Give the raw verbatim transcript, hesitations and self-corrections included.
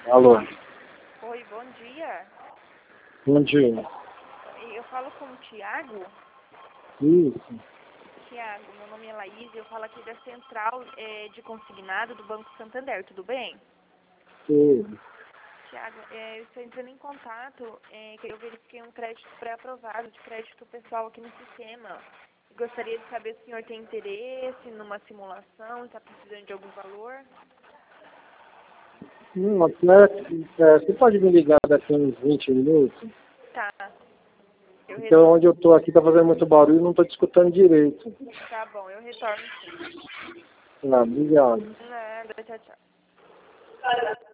Alô, Oi, bom dia. bom dia. Eu falo com o Tiago. Isso, Tiago, meu nome é Laís, eu falo aqui da Central é, de Consignado do Banco Santander, tudo bem? tudo. Tiago, é, eu estou entrando em contato, é, que eu verifiquei um crédito pré-aprovado de crédito pessoal aqui no sistema. Gostaria de saber se o senhor tem interesse numa simulação, está precisando de algum valor? Hum, até, é, você pode me ligar daqui a uns vinte minutos? Tá. Eu Porque retorno. onde eu tô aqui tá fazendo muito barulho e não tô te escutando direito. Tá bom, eu retorno sim. Ah, obrigado. Nada, tchau, tchau.